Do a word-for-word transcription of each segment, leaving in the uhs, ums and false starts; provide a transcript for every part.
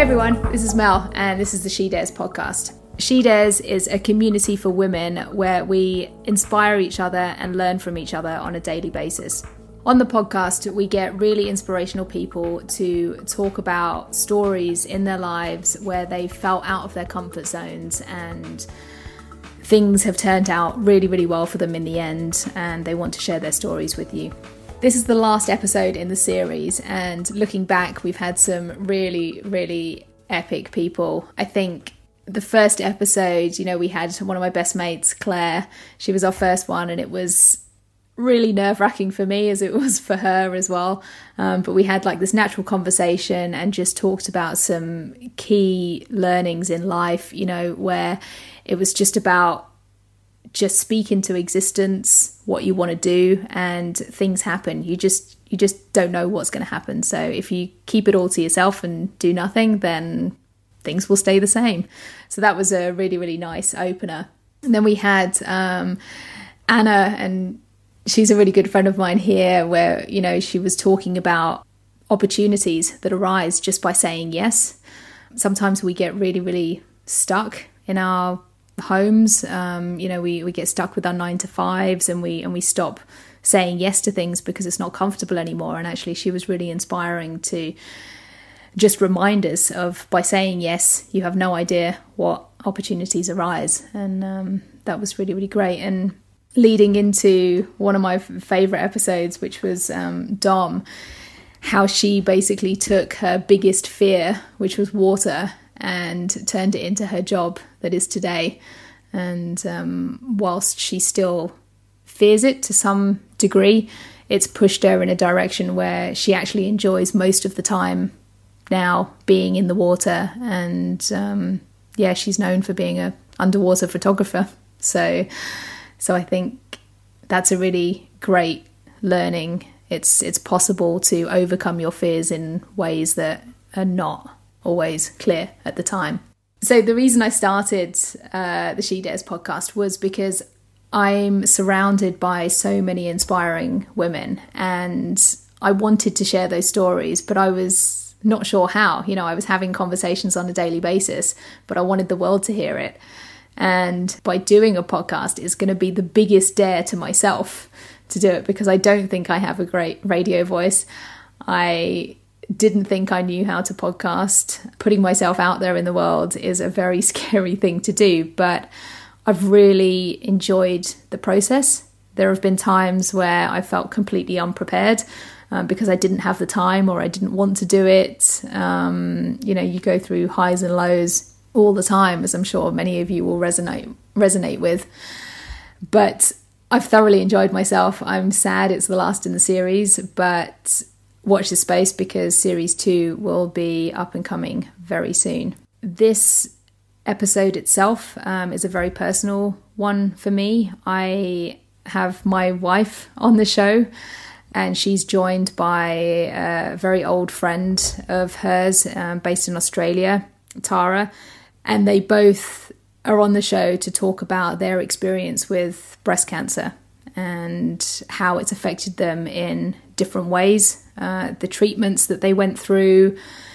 Hey everyone, this is Mel and this is the She Dares podcast. She Dares is a community for women where we inspire each other and learn from each other on a daily basis. On the podcast, we get really inspirational people to talk about stories in their lives where they felt out of their comfort zones and things have turned out really, really well for them in the end, and they want to share their stories with you. This is the last episode in the series, and looking back, we've had some really, really epic people. I think the first episode, you know, we had one of my best mates, Claire. She was our first one, and it was really nerve-wracking for me as it was for her as well. Um, but we had like this natural conversation and just talked about some key learnings in life, you know, where it was just about just speak into existence what you want to do, and things happen. You just you just don't know what's going to happen. So if you keep it all to yourself and do nothing, then things will stay the same. So that was a really, really nice opener. And then we had um, Anna, and she's a really good friend of mine here, where, you know, she was talking about opportunities that arise just by saying yes. Sometimes we get really, really stuck in our homes. Um, you know, we, we get stuck with our nine to fives and we and we stop saying yes to things because it's not comfortable anymore. And actually she was really inspiring to just remind us of, by saying yes, you have no idea what opportunities arise. And um, that was really, really great. And leading into one of my favourite episodes, which was um, Dom, how she basically took her biggest fear, which was water, and turned it into her job that is today. And um, whilst she still fears it to some degree, it's pushed her in a direction where she actually enjoys most of the time now being in the water. And um, yeah, she's known for being a underwater photographer. So, so I think that's a really great learning. It's it's possible to overcome your fears in ways that are not always clear at the time. So the reason I started uh, the She Dares podcast was because I'm surrounded by so many inspiring women, and I wanted to share those stories, but I was not sure how. You know, I was having conversations on a daily basis, but I wanted the world to hear it. And by doing a podcast, it's going to be the biggest dare to myself to do it, because I don't think I have a great radio voice. I didn't think I knew how to podcast. Putting myself out there in the world is a very scary thing to do, but I've really enjoyed the process. There have been times where I felt completely unprepared um, because I didn't have the time or I didn't want to do it. Um, you know, you go through highs and lows all the time, as I'm sure many of you will resonate resonate with. But I've thoroughly enjoyed myself. I'm sad it's the last in the series, but watch this space because series two will be up and coming very soon. This episode itself um, is a very personal one for me. I have my wife on the show, and she's joined by a very old friend of hers um, based in Australia, Tara, and they both are on the show to talk about their experience with breast cancer and how it's affected them in different ways, uh, the treatments that they went through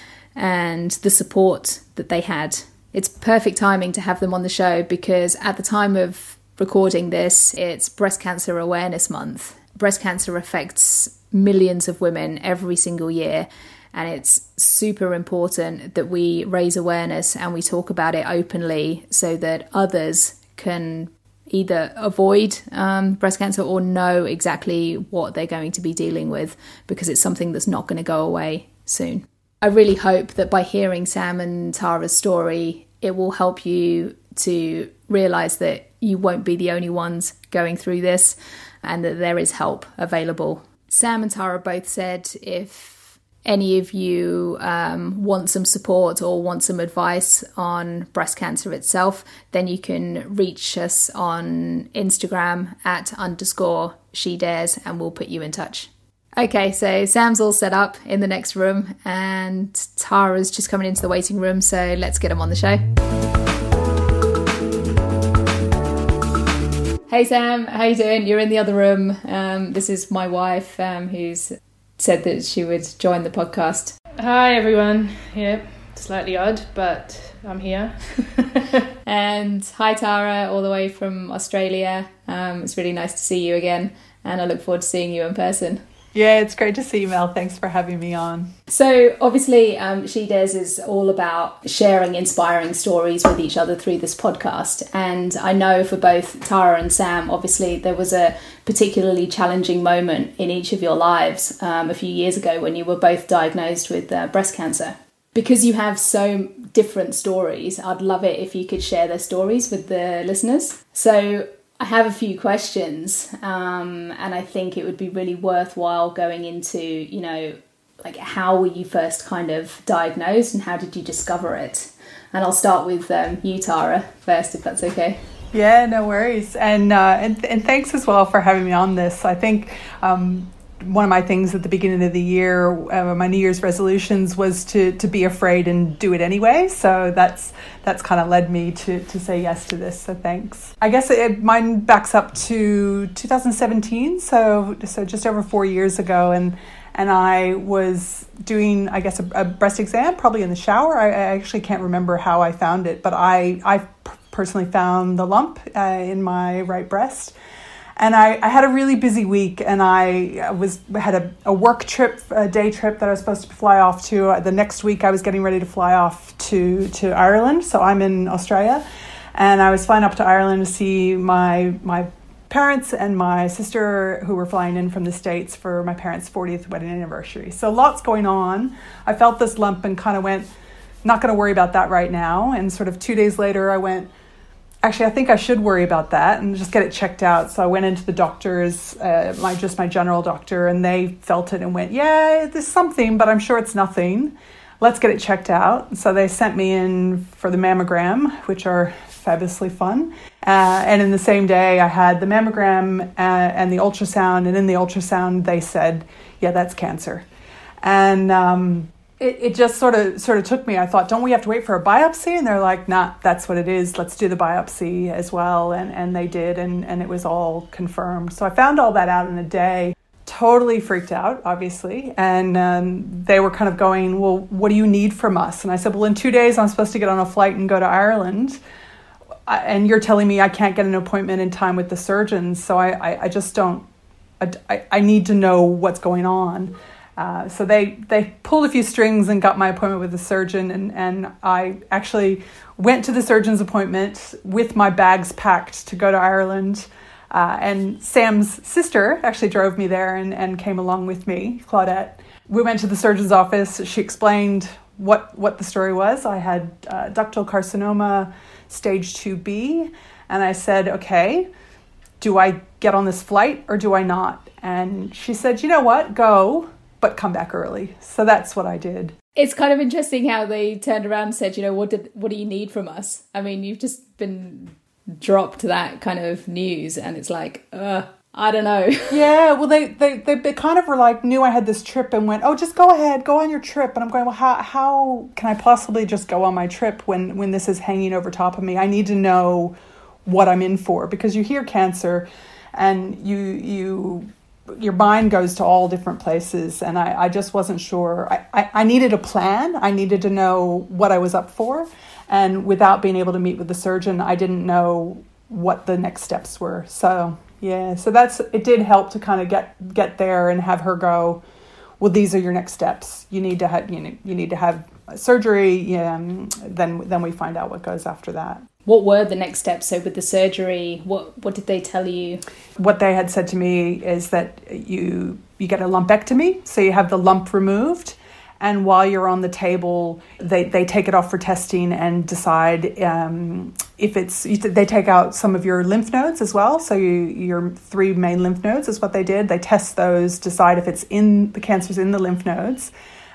and the support that they had. It's perfect timing to have them on the show because at the time of recording this, it's Breast Cancer Awareness Month. Breast cancer affects millions of women every single year, and it's super important that we raise awareness and we talk about it openly so that others can either avoid um, breast cancer or know exactly what they're going to be dealing with, because it's something that's not going to go away soon. I really hope that by hearing Sam and Tara's story, it will help you to realise that you won't be the only ones going through this and that there is help available. Sam and Tara both said if any of you um, want some support or want some advice on breast cancer itself, then you can reach us on Instagram at underscore she dares and we'll put you in touch. Okay, so Sam's all set up in the next room and Tara's just coming into the waiting room, so let's get him on the show. Hey Sam, how you doing? You're in the other room. Um, this is my wife um, who's said that she would join the podcast. Hi everyone. Yep. Slightly odd, but I'm here. And hi Tara, all the way from Australia. Um, it's really nice to see you again, and I look forward to seeing you in person. Yeah, it's great to see you, Mel. Thanks for having me on. So obviously um, She Dares is all about sharing inspiring stories with each other through this podcast. And I know for both Tara and Sam, obviously there was a particularly challenging moment in each of your lives um, a few years ago when you were both diagnosed with uh, breast cancer. Because you have so different stories, I'd love it if you could share their stories with the listeners. So I have a few questions, um, and I think it would be really worthwhile going into, you know, like how were you first kind of diagnosed and how did you discover it? And I'll start with um, you, Tara, first, if that's okay. Yeah, no worries. And, uh, and and thanks as well for having me on this. I think um, one of my things at the beginning of the year, uh, my New Year's resolutions was to to be afraid and do it anyway. So that's that's kind of led me to to say yes to this. So thanks. I guess it, mine backs up to two thousand seventeen. So so just over four years ago, and and I was doing, I guess, a, a breast exam, probably in the shower. I, I actually can't remember how I found it, but I I personally found the lump uh, in my right breast. And I, I had a really busy week, and I was had a, a work trip, a day trip that I was supposed to fly off to. The next week I was getting ready to fly off to, to Ireland. So I'm in Australia, and I was flying up to Ireland to see my my parents and my sister who were flying in from the States for my parents' fortieth wedding anniversary. So lots going on. I felt this lump and kind of went, not going to worry about that right now. And sort of two days later I went, actually, I think I should worry about that and just get it checked out. So I went into the doctors, uh, my just my general doctor, and they felt it and went, yeah, there's something, but I'm sure it's nothing. Let's get it checked out. So they sent me in for the mammogram, which are fabulously fun. Uh, and in the same day, I had the mammogram uh, and the ultrasound. And in the ultrasound, they said, yeah, that's cancer. And um It, it just sort of sort of took me. I thought, don't we have to wait for a biopsy? And they're like, nah, that's what it is. Let's do the biopsy as well. And, and they did, and, and it was all confirmed. So I found all that out in a day. Totally freaked out, obviously. And um, they were kind of going, well, what do you need from us? And I said, well, in two days, I'm supposed to get on a flight and go to Ireland. I, and you're telling me I can't get an appointment in time with the surgeons. So I, I, I just don't, I, I need to know what's going on. Uh, so they, they pulled a few strings and got my appointment with the surgeon, and, and I actually went to the surgeon's appointment with my bags packed to go to Ireland. Uh, and Sam's sister actually drove me there and, and came along with me, Claudette. We went to the surgeon's office. She explained what, what the story was. I had uh, ductal carcinoma stage two B, and I said, okay, do I get on this flight or do I not? And she said, you know what, go, but come back early. So that's what I did. It's kind of interesting how they turned around and said, you know, what did what do you need from us? I mean, you've just been dropped that kind of news, and it's like, uh, I don't know. Yeah, well, they, they, they, they kind of were like, knew I had this trip and went, oh, just go ahead, go on your trip. And I'm going, well, how how can I possibly just go on my trip when, when this is hanging over top of me? I need to know what I'm in for, because you hear cancer and you you... your mind goes to all different places, and I, I just wasn't sure. I, I, I needed a plan. I needed to know what I was up for, and without being able to meet with the surgeon, I didn't know what the next steps were. So yeah, so that's it. Did help to kind of get get there and have her go, well, these are your next steps. You need to have you know you need to have surgery. Yeah, then then we find out what goes after that. What were the next steps? So with the surgery, what what did they tell you? What they had said to me is that you you get a lumpectomy, so you have the lump removed, and while you're on the table, they, they take it off for testing and decide um, if it's, they take out some of your lymph nodes as well. So you, your three main lymph nodes is what they did. They test those, decide if it's in, the cancer's in the lymph nodes.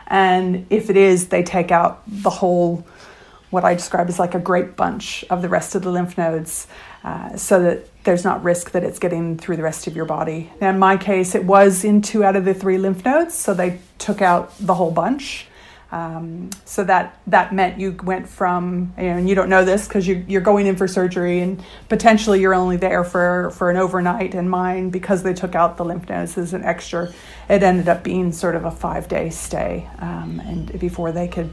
And if it is, they take out the whole, what I describe as like a grape bunch of the rest of the lymph nodes, uh, so that there's not risk that it's getting through the rest of your body. Now, in my case, it was in two out of the three lymph nodes, so they took out the whole bunch. Um, so that that meant you went from, you know, and you don't know this because you, you're going in for surgery and potentially you're only there for, for an overnight. And mine, because they took out the lymph nodes as an extra, it ended up being sort of a five-day stay, um, and before they could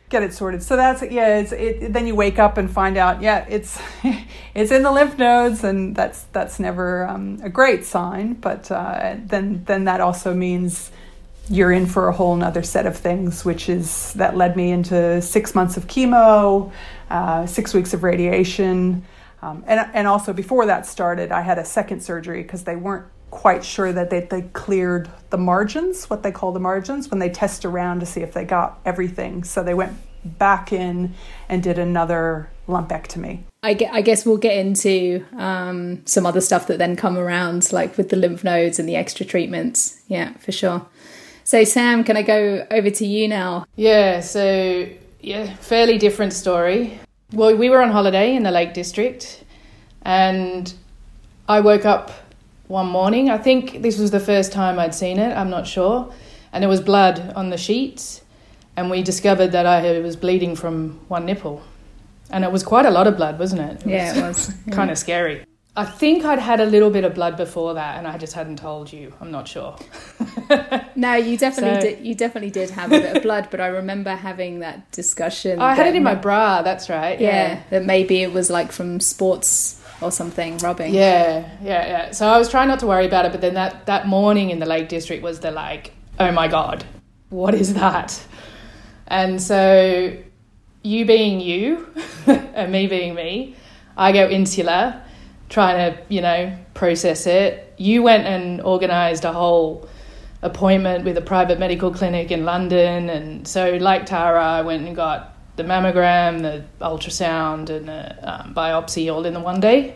get it sorted. So that's yeah. It's it. Then you wake up and find out, yeah, it's it's in the lymph nodes, and that's that's never um, a great sign. But uh, then then that also means you're in for a whole nother set of things, which is that led me into six months of chemo, uh, six weeks of radiation, um, and and also before that started, I had a second surgery because they weren't quite sure that they, they cleared the margins, what they call the margins, when they test around to see if they got everything. So they went back in and did another lumpectomy. I, ge- I guess we'll get into um, some other stuff that then come around, like with the lymph nodes and the extra treatments. Yeah, for sure. So Sam, can I go over to you now? Yeah, so yeah, fairly different story. Well, we were on holiday in the Lake District, and I woke up one morning. I think this was the first time I'd seen it, I'm not sure. And there was blood on the sheets, and we discovered that I was bleeding from one nipple. And it was quite a lot of blood, wasn't it? It yeah, was it was. Yeah. Kind of scary. I think I'd had a little bit of blood before that, and I just hadn't told you. I'm not sure. No, you definitely so, did. You definitely did have a bit of blood, but I remember having that discussion. I had it in my bra. That's right. Yeah, yeah, that maybe it was like from sports or something, rubbing. Yeah, yeah, yeah. So I was trying not to worry about it, but then that, that morning in the Lake District was the like, oh my God, what is that? And so you being you and me being me, I go insular, trying to, you know, process it. You went and organised a whole appointment with a private medical clinic in London. And so like Tara, I went and got the mammogram, the ultrasound, and the um, biopsy all in the one day.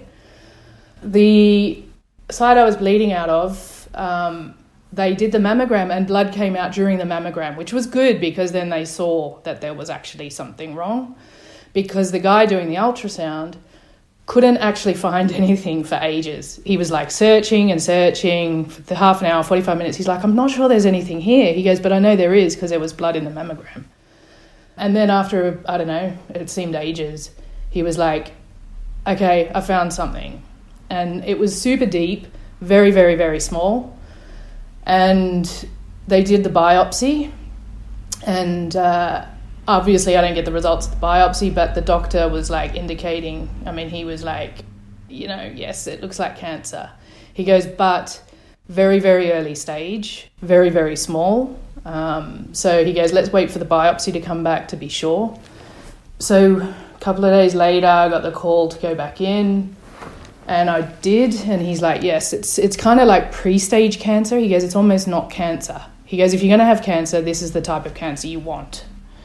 The side I was bleeding out of, um, they did the mammogram and blood came out during the mammogram, which was good because then they saw that there was actually something wrong, because the guy doing the ultrasound couldn't actually find anything for ages. He was like searching and searching for the half an hour, forty-five minutes. He's like, I'm not sure there's anything here. He goes, but I know there is because there was blood in the mammogram. And then after, I don't know, it seemed ages, he was like, okay, I found something. And it was super deep, very, very, very small. And they did the biopsy. And uh, obviously I don't get the results of the biopsy, but the doctor was like indicating, I mean, he was like, you know, yes, it looks like cancer. He goes, but very, very early stage, very, very small. Um, so he goes, let's wait for the biopsy to come back to be sure. So a couple of days later, I got the call to go back in, and I did. And he's like, yes, it's it's kind of like pre-stage cancer. He goes, it's almost not cancer. He goes, if you're going to have cancer, this is the type of cancer you want.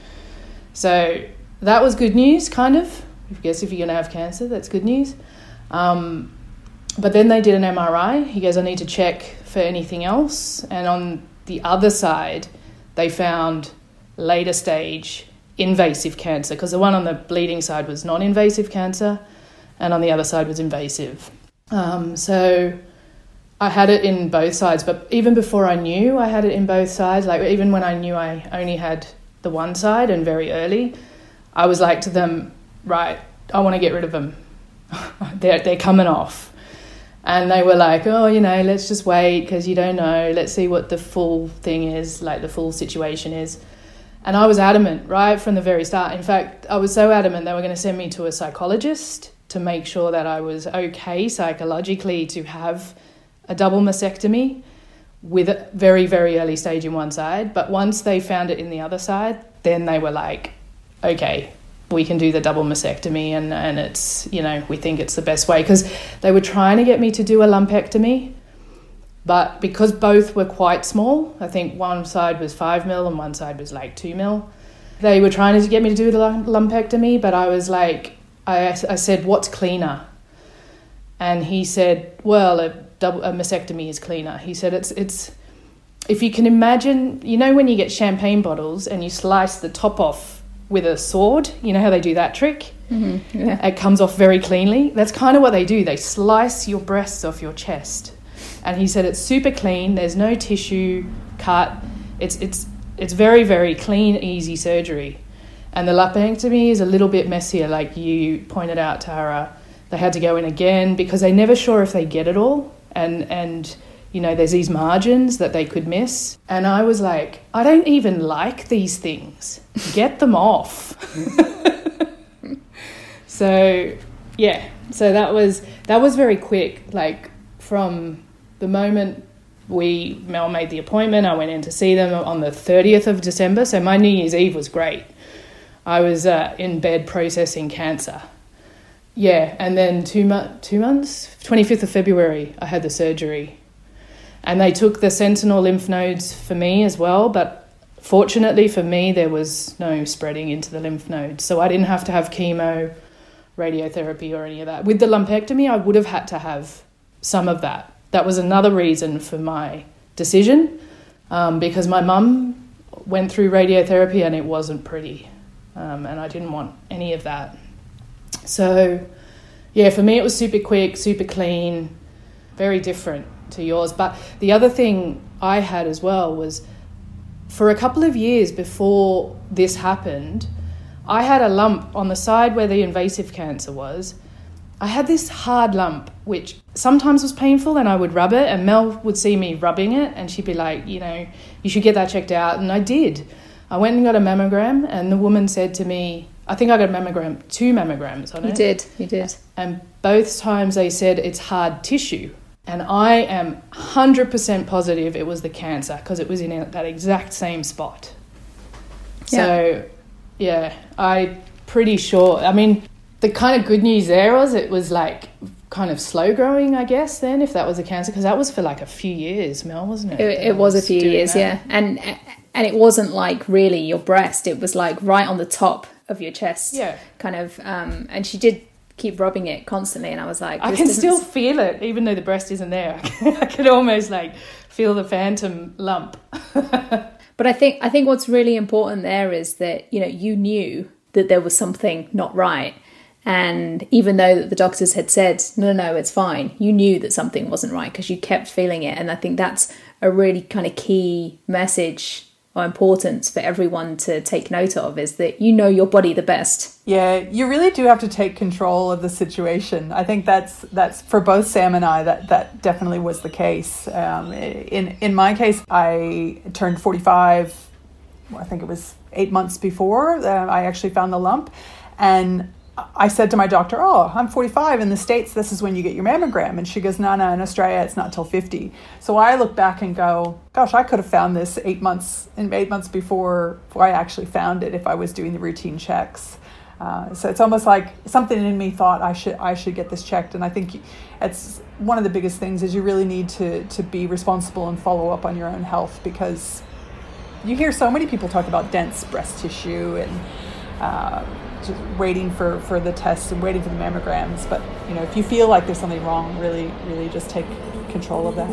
So that was good news, kind of. I guess if you're going to have cancer, that's good news. Um, but then they did an M R I. He goes, I need to check for anything else. And on the other side, they found later stage invasive cancer, because the one on the bleeding side was non-invasive cancer and on the other side was invasive. Um, so I had it in both sides, but even before I knew I had it in both sides, like even when I knew I only had the one side and very early, I was like to them, right, I want to get rid of them. they're, they're coming off. And they were like, oh, you know, let's just wait because you don't know. Let's see what the full thing is, like the full situation is. And I was adamant right from the very start. In fact, I was so adamant they were going to send me to a psychologist to make sure that I was okay psychologically to have a double mastectomy with a very, very early stage in one side. But once they found it in the other side, then they were like, okay, we can do the double mastectomy, and, and it's, you know, we think it's the best way. Because they were trying to get me to do a lumpectomy, but because both were quite small, I think one side was five mil and one side was like two mil, they were trying to get me to do the lumpectomy, but I was like, I, I said, what's cleaner? And he said, well, a, double, a mastectomy is cleaner. He said, it's it's if you can imagine, you know when you get champagne bottles and you slice the top off with a sword, you know how they do that trick? Mm-hmm. Yeah. It comes off very cleanly. That's kind of what they do. They slice your breasts off your chest. And he said it's super clean. There's no tissue cut. It's it's it's very, very clean, easy surgery. And the lumpectomy is a little bit messier, like you pointed out, Tara. They had to go in again because they're never sure if they get it all. And, and you know, there's these margins that they could miss. And I was like, I don't even like these things. Get them off. So, yeah. So that was that was very quick. Like, from the moment we Mel made the appointment, I went in to see them on the thirtieth of December. So my New Year's Eve was great. I was uh, in bed processing cancer. Yeah, and then two, mo- two months, twenty-fifth of February, I had the surgery. And they took the sentinel lymph nodes for me as well, but fortunately for me, there was no spreading into the lymph nodes. So I didn't have to have chemo, radiotherapy or any of that. With the lumpectomy, I would have had to have some of that. That was another reason for my decision, um, because my mum went through radiotherapy and it wasn't pretty, um, and I didn't want any of that. So, yeah, for me it was super quick, super clean, very different to yours. But the other thing I had as well was, for a couple of years before this happened, I had a lump on the side where the invasive cancer was. I had this hard lump, which sometimes was painful, and I would rub it, and Mel would see me rubbing it, and she'd be like, you know, you should get that checked out. And I did. I went and got a mammogram, and the woman said to me, I think I got a mammogram, two mammograms on it. You did, you did. And both times they said it's hard tissue. And I am one hundred percent positive it was the cancer, because it was in that exact same spot. Yeah. So, yeah, I'm pretty sure. I mean, the kind of good news there was it was like kind of slow growing, I guess, then, if that was a cancer, because that was for like a few years, Mel, wasn't it? It, it was, was a few years, that. yeah. And and it wasn't like really your breast. It was like right on the top of your chest. Yeah. Kind of, um, and she did keep rubbing it constantly, and I was like, I can still feel it, even though the breast isn't there. I can almost like feel the phantom lump. But I think I think what's really important there is that, you know, you knew that there was something not right. And even though the doctors had said, no, no, no, it's fine, you knew that something wasn't right because you kept feeling it. And I think that's a really kind of key message or importance for everyone to take note of, is that you know your body the best. Yeah, you really do have to take control of the situation. I think that's that's for both Sam and I, that, that definitely was the case. Um, in, in my case, I turned forty-five, I think it was eight months before uh, I actually found the lump. And I said to my doctor, oh, I'm forty-five. In the States, this is when you get your mammogram. And she goes, no, no, in Australia, it's not till fifty. So I look back and go, gosh, I could have found this eight months in eight months before, before I actually found it if I was doing the routine checks. Uh, so it's almost like something in me thought I should I should get this checked. And I think it's one of the biggest things is you really need to to be responsible and follow up on your own health, because you hear so many people talk about dense breast tissue and uh, just waiting for, for the tests and waiting for the mammograms. But, you know, if you feel like there's something wrong, really, really just take control of that.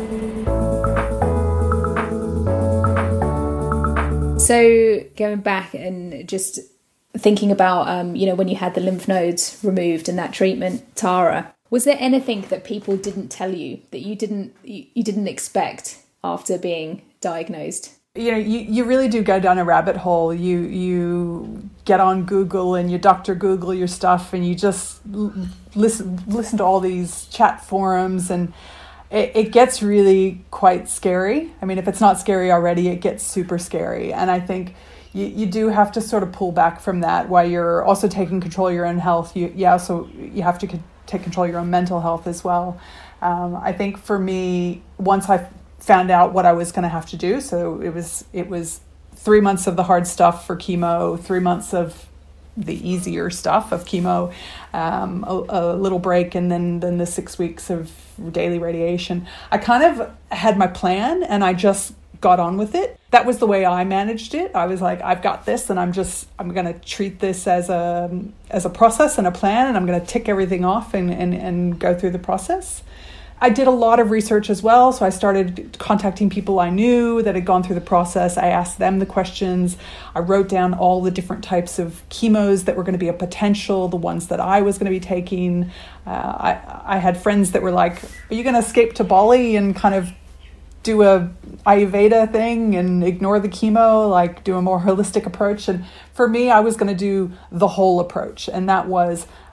So going back and just thinking about, um, you know, when you had the lymph nodes removed and that treatment, Tara, was there anything that people didn't tell you that you didn't you, you didn't expect after being diagnosed? You know, you, you really do go down a rabbit hole. You you get on Google and you Doctor Google your stuff, and you just l- listen listen to all these chat forums, and it, it gets really quite scary. I mean, if it's not scary already, it gets super scary. And I think you, you do have to sort of pull back from that while you're also taking control of your own health. You, you also you have to c- take control of your own mental health as well. Um, I think for me, once I found out what I was going to have to do. So it was it was three months of the hard stuff for chemo, three months of the easier stuff of chemo, um, a, a little break, and then, then the six weeks of daily radiation. I kind of had my plan and I just got on with it. That was the way I managed it. I was like, I've got this, and I'm just I'm going to treat this as a as a process and a plan, and I'm going to tick everything off and, and, and go through the process. I did a lot of research as well, so I started contacting people I knew that had gone through the process. I asked them the questions. I wrote down all the different types of chemos that were going to be a potential, the ones that I was going to be taking. Uh, I, I had friends that were like, are you going to escape to Bali and kind of do a Ayurveda thing and ignore the chemo, like do a more holistic approach? And for me, I was going to do the whole approach, and that was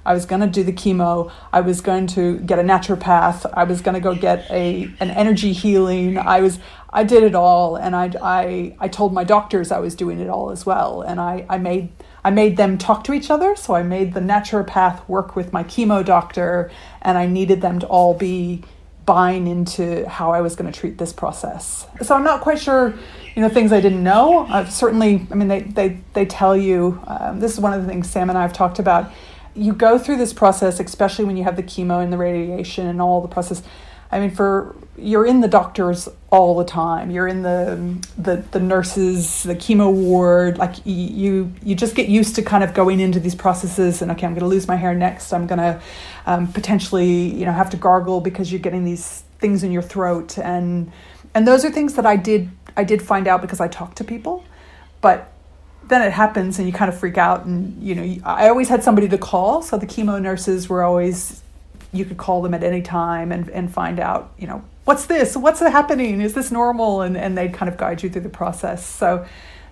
I was going to do the chemo. I was going to get a naturopath. I was going to go get a an energy healing. I was I did it all, and I I I told my doctors I was doing it all as well, and I I made I made them talk to each other. So I made the naturopath work with my chemo doctor, and I needed them to all be buying into how I was going to treat this process. So I'm not quite sure, you know, things I didn't know. I've certainly, I mean, they they they tell you. Um, this is one of the things Sam and I have talked about. You go through this process, especially when you have the chemo and the radiation and all the process. I mean, for you're in the doctors all the time. You're in the the, the nurses, the chemo ward. Like you, you just get used to kind of going into these processes. And okay, I'm going to lose my hair next. I'm going to um, potentially, you know, have to gargle because you're getting these things in your throat. And and those are things that I did I did find out because I talked to people, but. Then it happens and you kind of freak out, and you know I always had somebody to call, so the chemo nurses were always, you could call them at any time and, and find out, you know, what's this, what's happening, is this normal, and, and they'd kind of guide you through the process. So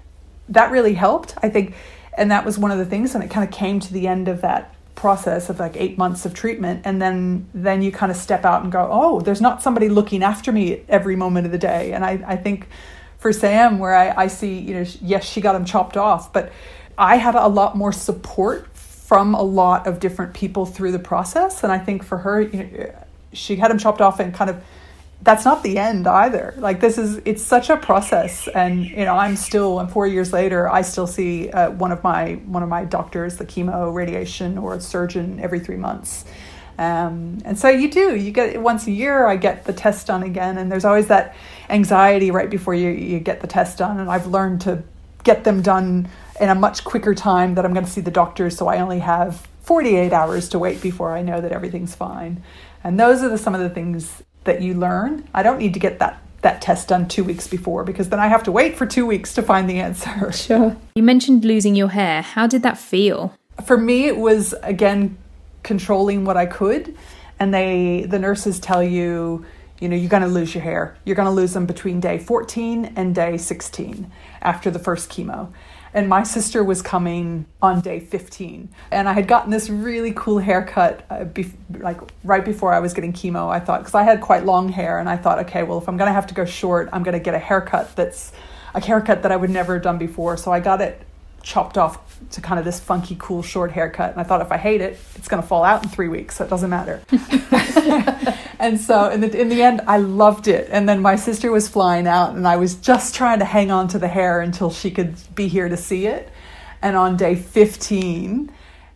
that really helped, I think, and that was one of the things, and it kind of came to the end of that process of like eight months of treatment, and then then you kind of step out and go, oh, there's not somebody looking after me every moment of the day. And I, I think for Sam, where I, I see, you know, yes, she got him chopped off, but I had a lot more support from a lot of different people through the process. And I think for her, you know, she had him chopped off, and kind of, that's not the end either. Like this is, it's such a process. And, you know, I'm still, and four years later, I still see uh, one of my, one of my doctors, the chemo, radiation, or a surgeon every three months. Um, and so you do, you get it once a year. I get the test done again, and there's always that anxiety right before you, you get the test done. And I've learned to get them done in a much quicker time that I'm going to see the doctor. So I only have forty-eight hours to wait before I know that everything's fine. And those are the, some of the things that you learn. I don't need to get that, that test done two weeks before, because then I have to wait for two weeks to find the answer. Sure. You mentioned losing your hair. How did that feel? For me, it was, again, controlling what I could. And they, the nurses tell you, you know, you're going to lose your hair. You're going to lose them between day fourteen and day sixteen after the first chemo. And my sister was coming on day fifteen. And I had gotten this really cool haircut, uh, be- like right before I was getting chemo. I thought, because I had quite long hair, and I thought, okay, well, if I'm going to have to go short, I'm going to get a haircut that's a haircut that I would never have done before. So I got it chopped off to kind of this funky, cool, short haircut. And I thought, if I hate it, it's going to fall out in three weeks, so it doesn't matter. And so in the, in the end, I loved it. And then my sister was flying out, and I was just trying to hang on to the hair until she could be here to see it. And on day fifteen,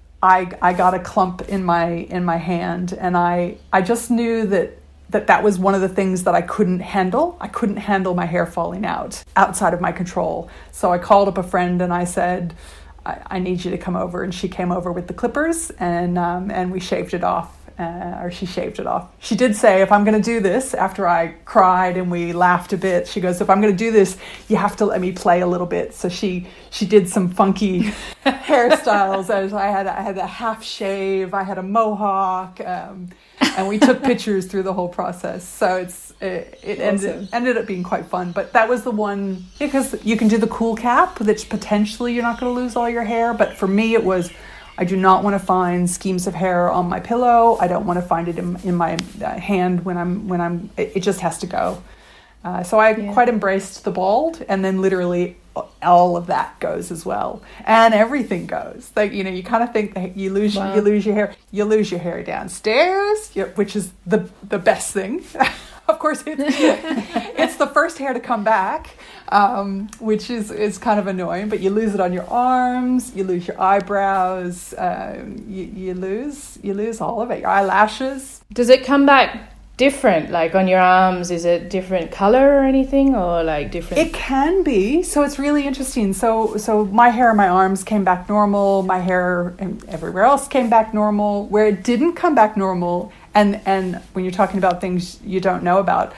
I I got a clump in my in my hand, and I I just knew that that that was one of the things that I couldn't handle. I couldn't handle my hair falling out outside of my control. So I called up a friend and I said, I, I need you to come over. And she came over with the clippers, and um, and we shaved it off. Uh, or she shaved it off. She did say, if I'm going to do this, after I cried and we laughed a bit, she goes, if I'm going to do this, you have to let me play a little bit. So she she did some funky hairstyles. As I had I had a half shave, I had a mohawk, um, and we took pictures through the whole process. So it's it, it awesome. ended ended up being quite fun. But that was the one, because you can do the cool cap, that potentially you're not going to lose all your hair. But for me, it was, I do not want to find schemes of hair on my pillow. I don't want to find it in, in my uh, hand when I'm, when I'm, it, it just has to go. Uh, so I yeah. quite embraced the bald, and then literally all of that goes as well. And everything goes. Like, you know, you kind of think that you lose, wow. you lose your hair, you lose your hair downstairs, which is the, the best thing. Of course, it's, it's the first hair to come back, um, which is, is kind of annoying, but you lose it on your arms, you lose your eyebrows, uh, you, you lose you lose all of it, your eyelashes. Does it come back different? Like on your arms, is it different color or anything, or like different? It can be. So it's really interesting. So so my hair on my arms came back normal. My hair everywhere else came back normal. Where it didn't come back normal, and and when you're talking about things you don't know about,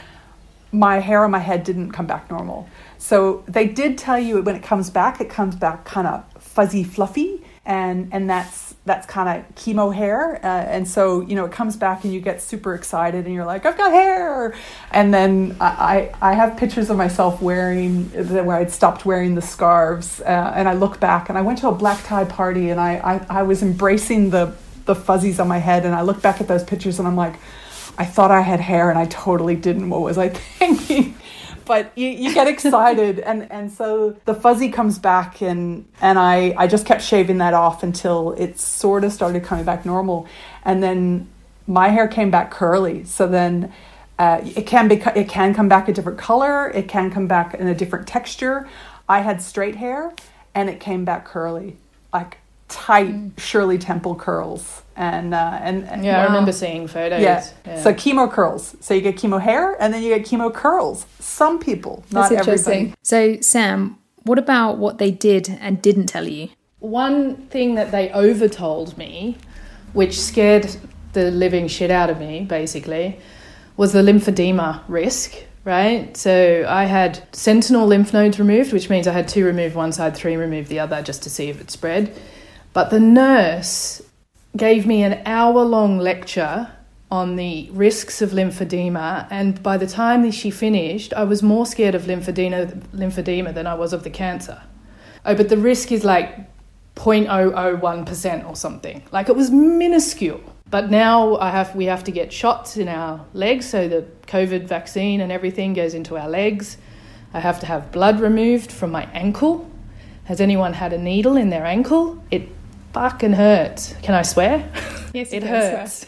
my hair on my head didn't come back normal. So they did tell you when it comes back, it comes back kind of fuzzy, fluffy, and and that's that's kind of chemo hair. Uh, and so, you know, it comes back and you get super excited and you're like, I've got hair. And then I, I have pictures of myself wearing, where I'd stopped wearing the scarves. Uh, and I look back and I went to a black tie party and I, I, I was embracing the the fuzzies on my head, and I look back at those pictures and I'm like, I thought I had hair and I totally didn't. What was I thinking? But you, you get excited, and, and so the fuzzy comes back, and, and I, I just kept shaving that off until it sort of started coming back normal. And then my hair came back curly. So then uh, it can be it can come back a different color. It can come back in a different texture. I had straight hair, and it came back curly, like tight mm. Shirley Temple curls. And, uh, and, and yeah, wow. I remember seeing photos. Yeah. yeah. So chemo curls. So you get chemo hair and then you get chemo curls. Some people, not That's interesting. everybody. So Sam, what about what they did and didn't tell you? One thing that they overtold me, which scared the living shit out of me, basically, was the lymphedema risk, right? So I had sentinel lymph nodes removed, which means I had two removed one side, three removed the other, just to see if it spread. But the nurse gave me an hour-long lecture on the risks of lymphedema, and by the time she finished, I was more scared of lymphedema, lymphedema than I was of the cancer. Oh, but the risk is like zero point zero zero one percent or something. Like, it was minuscule. But now I have we have to get shots in our legs, so the COVID vaccine and everything goes into our legs. I have to have blood removed from my ankle. Has anyone had a needle in their ankle? It fucking hurts. Can I swear? Yes, it hurts.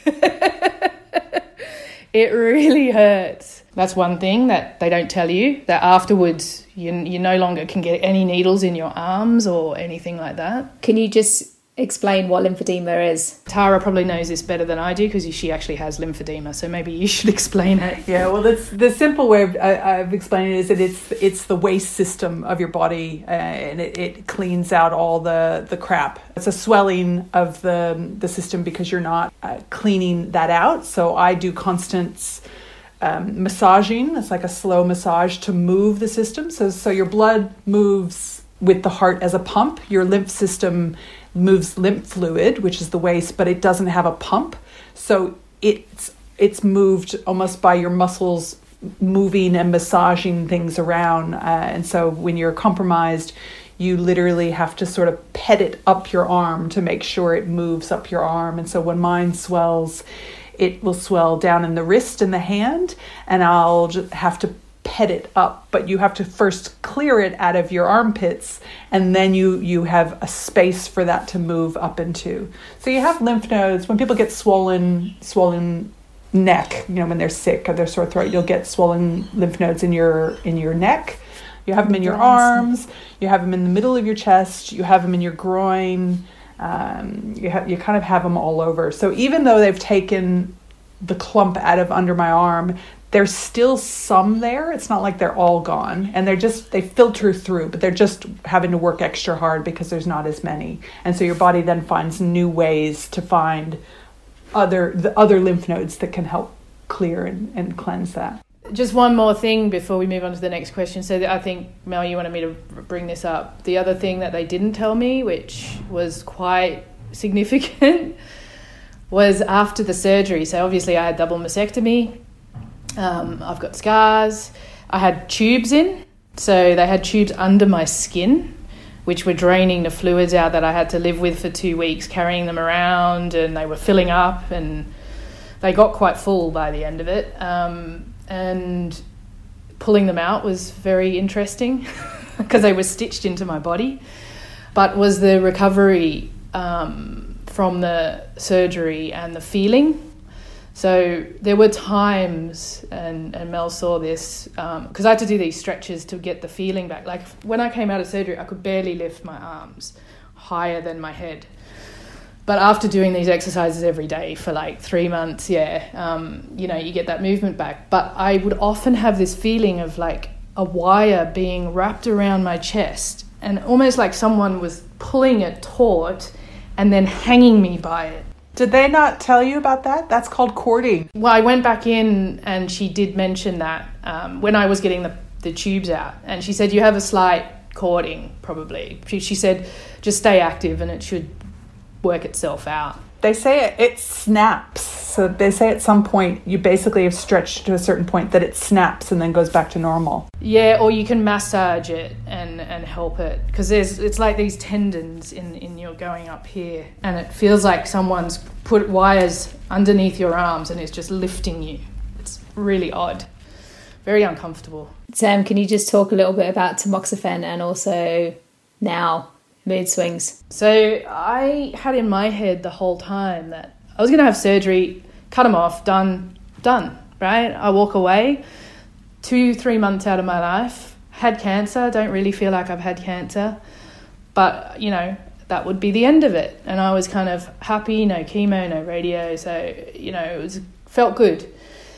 It really hurts. That's one thing that they don't tell you, that afterwards you, you no longer can get any needles in your arms or anything like that. Can you just explain what lymphedema is? Tara probably knows this better than I do because she actually has lymphedema, so maybe you should explain it. Yeah, well, that's the simple way of, uh, of explaining it is that it's it's the waste system of your body, uh, and it, it cleans out all the, the crap. It's a swelling of the the system because you're not uh, cleaning that out. So I do constant um, massaging. It's like a slow massage to move the system. So so your blood moves with the heart as a pump. Your lymph system moves lymph fluid, which is the waste, but it doesn't have a pump. So it's it's moved almost by your muscles moving and massaging things around. Uh, and so when you're compromised, you literally have to sort of pet it up your arm to make sure it moves up your arm. And so when mine swells, it will swell down in the wrist and the hand, and I'll just have to pet it up, but you have to first clear it out of your armpits, and then you you have a space for that to move up into. So you have lymph nodes. When people get swollen swollen neck, you know, when they're sick or their sore throat, you'll get swollen lymph nodes in your in your neck. You have them in your arms, you have them in the middle of your chest, you have them in your groin, um, you have you kind of have them all over. So even though they've taken the clump out of under my arm, there's still some there. It's not like they're all gone, and they're just, they filter through, but they're just having to work extra hard because there's not as many. And so your body then finds new ways to find other the other lymph nodes that can help clear and, and cleanse that. Just one more thing before we move on to the next question. So I think, Mel, you wanted me to bring this up. The other thing that they didn't tell me, which was quite significant, was after the surgery. So obviously I had double mastectomy. Um, I've got scars. I had tubes in. So they had tubes under my skin, which were draining the fluids out that I had to live with for two weeks, carrying them around, and they were filling up, and they got quite full by the end of it. Um, and pulling them out was very interesting because they were stitched into my body. But was the recovery um, from the surgery and the feeling. So there were times, and, and Mel saw this, because um, I had to do these stretches to get the feeling back. Like when I came out of surgery, I could barely lift my arms higher than my head. But after doing these exercises every day for like three months, yeah, um, you know, you get that movement back. But I would often have this feeling of like a wire being wrapped around my chest, and almost like someone was pulling it taut and then hanging me by it. Did they not tell you about that? That's called cording. Well, I went back in and she did mention that um, when I was getting the, the tubes out. And she said, you have a slight cording, probably. She, she said, just stay active and it should work itself out. they say it, it snaps. So they say at some point you basically have stretched to a certain point that it snaps and then goes back to normal. Yeah, or you can massage it and, and help it, because there's it's like these tendons in, in your going up here, and it feels like someone's put wires underneath your arms and is just lifting you. It's really odd, very uncomfortable. Sam, can you just talk a little bit about tamoxifen and also now mood swings? So I had in my head the whole time that I was going to have surgery, cut them off, done, done, right? I walk away, two, three months out of my life, had cancer, don't really feel like I've had cancer, but, you know, that would be the end of it. And I was kind of happy, no chemo, no radio, so, you know, it was felt good.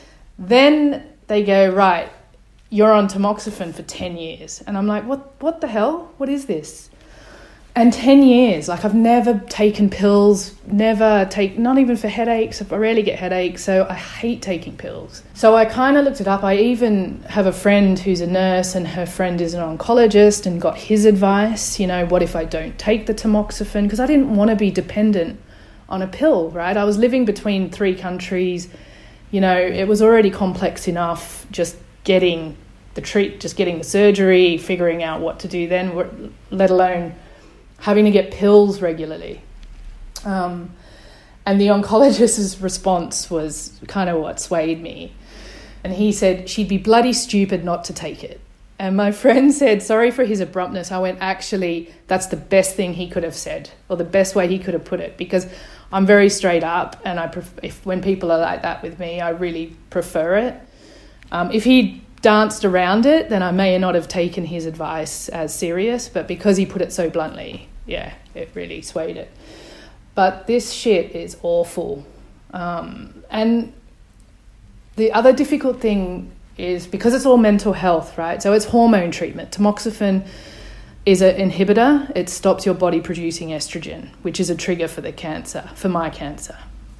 Then they go, right, you're on tamoxifen for ten years. And I'm like, what, what the hell? What is this? And ten years, like I've never taken pills, never take, not even for headaches. I rarely get headaches, so I hate taking pills. So I kind of looked it up. I even have a friend who's a nurse and her friend is an oncologist and got his advice, you know, what if I don't take the tamoxifen? Because I didn't want to be dependent on a pill, right? I was living between three countries. You know, it was already complex enough just getting the treat, just getting the surgery, figuring out what to do then, let alone having to get pills regularly. Um, and the oncologist's response was kind of what swayed me. And he said she'd be bloody stupid not to take it. And my friend said, sorry for his abruptness. I went, actually, that's the best thing he could have said, or the best way he could have put it, because I'm very straight up, and I pref- if when people are like that with me, I really prefer it. Um, if he danced around it, then I may not have taken his advice as serious, but because he put it so bluntly, yeah, it really swayed it. But this shit is awful. Um, and the other difficult thing is because it's all mental health, right? So it's hormone treatment. Tamoxifen is an inhibitor. It stops your body producing estrogen, which is a trigger for the cancer, for my cancer.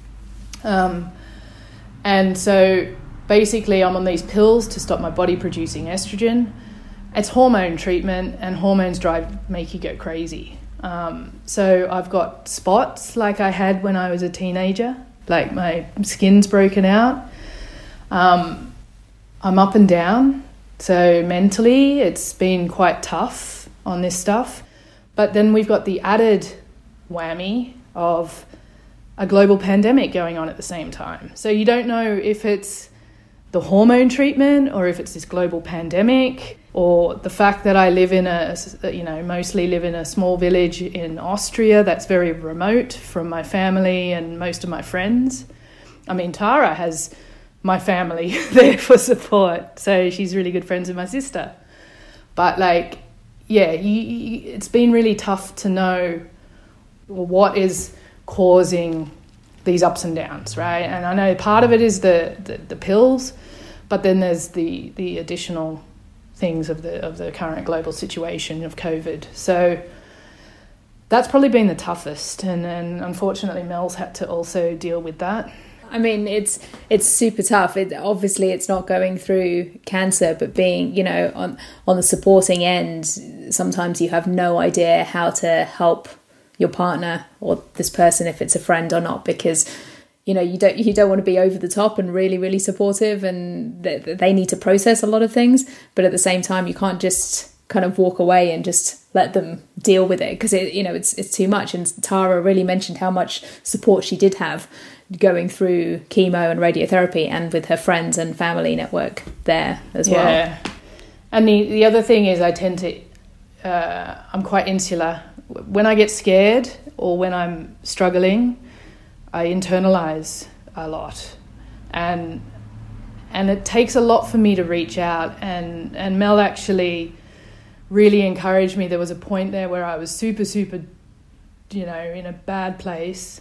Um, and so basically I'm on these pills to stop my body producing estrogen. It's hormone treatment, and hormones drive make you go crazy. Um, so I've got spots like I had when I was a teenager, like my skin's broken out. Um, I'm up and down. So mentally it's been quite tough on this stuff. But then we've got the added whammy of a global pandemic going on at the same time. So you don't know if it's the hormone treatment or if it's this global pandemic, or the fact that I live in a, you know, mostly live in a small village in Austria that's very remote from my family and most of my friends. I mean, Tara has my family there for support, so she's really good friends with my sister. But like, yeah, you, you, it's been really tough to know what is causing these ups and downs, right? And I know part of it is the, the, the pills, but then there's the, the additional things of the of the current global situation of COVID. So that's probably been the toughest, and, and unfortunately Mel's had to also deal with that. I mean, it's it's super tough. It, obviously, it's not going through cancer, but being, you know, on on the supporting end, sometimes you have no idea how to help your partner or this person, if it's a friend or not, because, you know, you don't you don't want to be over the top and really, really supportive, and they, they need to process a lot of things. But at the same time, you can't just kind of walk away and just let them deal with it, because it, you know, it's it's too much. And Tara really mentioned how much support she did have going through chemo and radiotherapy, and with her friends and family network there as well. Yeah, and the the other thing is I tend to uh, I'm quite insular. When I get scared or when I'm struggling, I internalize a lot, and and it takes a lot for me to reach out. And, and Mel actually really encouraged me. There was a point there where I was super, super, you know, in a bad place.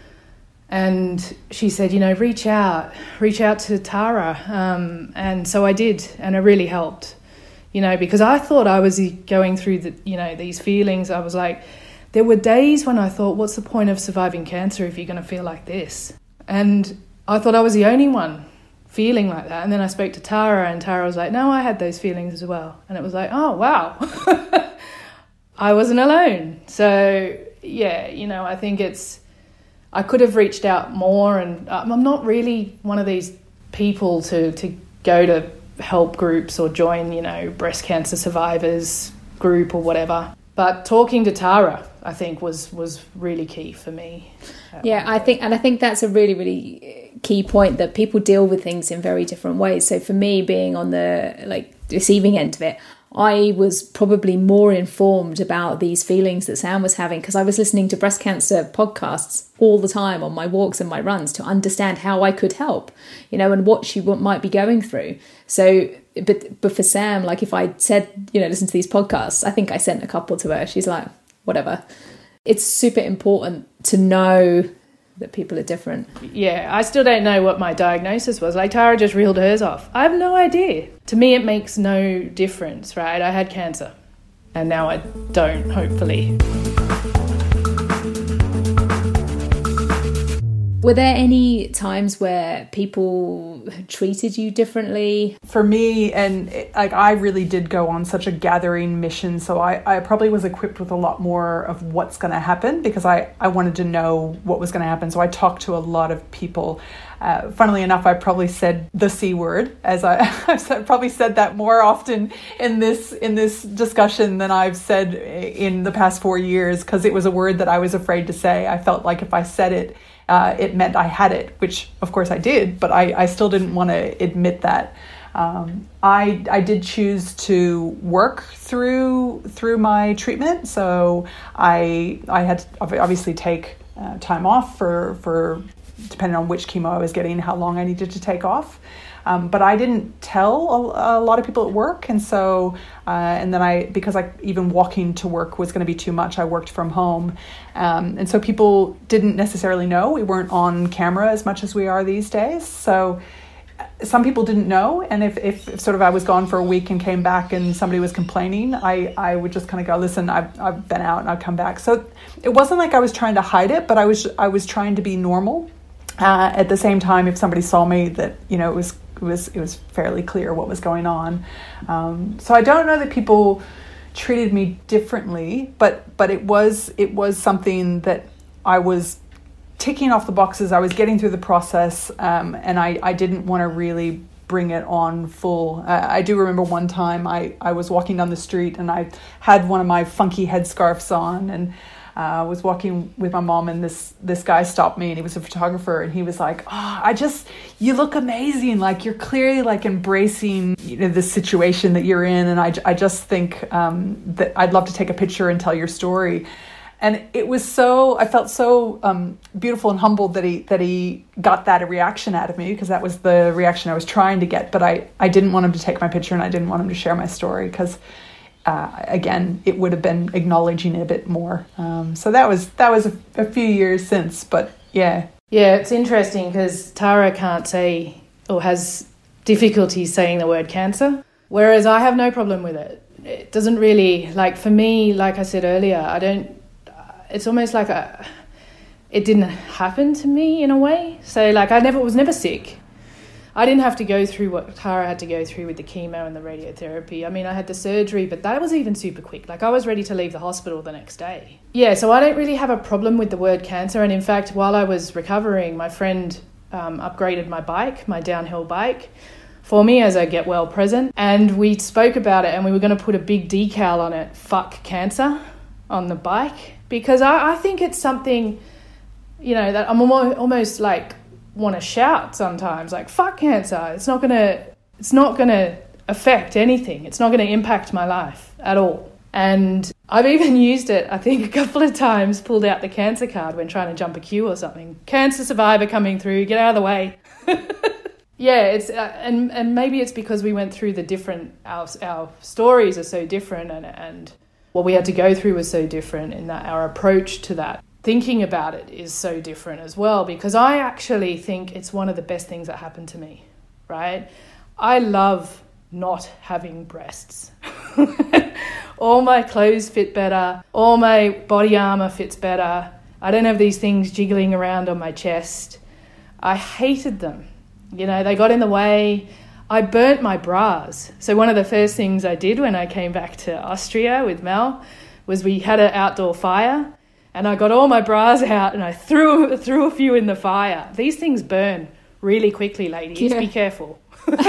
And she said, you know, reach out, reach out to Tara. Um, and so I did, and it really helped, you know, because I thought I was going through the, you know, these feelings. I was like, there were days when I thought, what's the point of surviving cancer if you're going to feel like this? And I thought I was the only one feeling like that. And then I spoke to Tara, and Tara was like, no, I had those feelings as well. And it was like, oh, wow. I wasn't alone. So, yeah, you know, I think it's, I could have reached out more, and um, I'm not really one of these people to, to go to help groups or join, you know, breast cancer survivors group or whatever. But talking to Tara, I think, was was really key for me. Yeah, I think, and I think that's a really, really key point, that people deal with things in very different ways. So for me, being on the like receiving end of it, I was probably more informed about these feelings that Sam was having because I was listening to breast cancer podcasts all the time on my walks and my runs to understand how I could help, you know, and what she might be going through. So, but but for Sam, like if I said, you know, listen to these podcasts, I think I sent a couple to her. She's like, whatever. It's super important to know that people are different. Yeah, I still don't know what my diagnosis was. Like, Tara just reeled hers off. I have no idea. To me, it makes no difference, right? I had cancer, and now I don't, hopefully. Were there any times where people treated you differently? For me, and it, like I really did go on such a gathering mission, so I, I probably was equipped with a lot more of what's going to happen because I, I wanted to know what was going to happen. So I talked to a lot of people. Uh, funnily enough, I probably said the C word, as I, I've said, probably said that more often in this in this discussion than I've said in the past four years because it was a word that I was afraid to say. I felt like if I said it, Uh, it meant I had it, which of course I did, but I, I still didn't want to admit that. Um, I I did choose to work through through my treatment, so I I had to obviously take uh, time off for for depending on which chemo I was getting, how long I needed to take off. Um, but I didn't tell a, a lot of people at work, and so uh, and then I because I even walking to work was going to be too much. I worked from home, um, and so people didn't necessarily know. We weren't on camera as much as we are these days, so some people didn't know. And if, if, if sort of I was gone for a week and came back and somebody was complaining, I, I would just kind of go, listen, I've I've been out and I'll come back. So it wasn't like I was trying to hide it, but I was I was trying to be normal. Uh, at the same time, if somebody saw me, that you know it was. It was it was fairly clear what was going on. Um, so I don't know that people treated me differently, but but it was it was something that I was ticking off the boxes. I was getting through the process, um, and I, I didn't want to really bring it on full. Uh, I do remember one time I, I was walking down the street and I had one of my funky headscarves on, and I uh, was walking with my mom, and this this guy stopped me, and he was a photographer, and he was like, oh, I just, you look amazing. Like, you're clearly like embracing, you know, the situation that you're in. And I, I just think um, that I'd love to take a picture and tell your story. And it was so, I felt so um, beautiful and humbled that he that he got that reaction out of me, because that was the reaction I was trying to get. But I, I didn't want him to take my picture, and I didn't want him to share my story, because Uh, again, it would have been acknowledging it a bit more. Um, so that was that was a, a few years since, but yeah. Yeah, it's interesting because Tara can't say or has difficulty saying the word cancer, whereas I have no problem with it. It doesn't really, like for me, like I said earlier, I don't, it's almost like a, it didn't happen to me in a way. So like I never was never sick. I didn't have to go through what Tara had to go through with the chemo and the radiotherapy. I mean, I had the surgery, but that was even super quick. Like, I was ready to leave the hospital the next day. Yeah, so I don't really have a problem with the word cancer. And in fact, while I was recovering, my friend um, upgraded my bike, my downhill bike, for me as a get well present. And we spoke about it, and we were going to put a big decal on it, fuck cancer, on the bike. Because I, I think it's something, you know, that I'm almost like, want to shout sometimes, like, fuck cancer. It's not gonna it's not gonna affect anything. It's not gonna impact my life at all. And I've even used it, I think, a couple of times, pulled out the cancer card when trying to jump a queue or something. Cancer survivor coming through, get out of the way. Yeah, it's uh, and and maybe it's because we went through the different, our our stories are so different, and and what we had to go through was so different, in that our approach to that, thinking about it, is so different as well, because I actually think it's one of the best things that happened to me, right? I love not having breasts. All my clothes fit better. All my body armor fits better. I don't have these things jiggling around on my chest. I hated them. You know, they got in the way. I burnt my bras. So one of the first things I did when I came back to Austria with Mel was we had an outdoor fire, And I got all my bras out and I threw threw a few in the fire. These things burn really quickly, ladies. Yeah. Be careful.